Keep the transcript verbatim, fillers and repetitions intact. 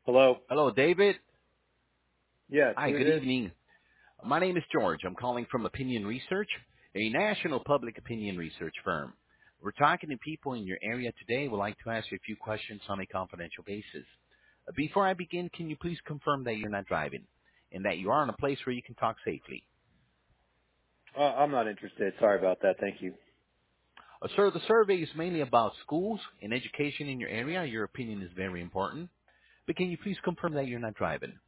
Hello? Hello, David. Yes, Hi, who good this? evening. My name is George. I'm calling from Opinion Research, a national public opinion research firm. We're talking to people in your area today. We'd like to ask you a few questions on a confidential basis. Uh, Before I begin, can you please confirm that you're not driving and that you are in a place where you can talk safely? Uh, I'm not interested. Sorry about that. Thank you. Uh, sir, the survey is mainly about schools and education in your area. Your opinion is very important. But can you please confirm that you're not driving?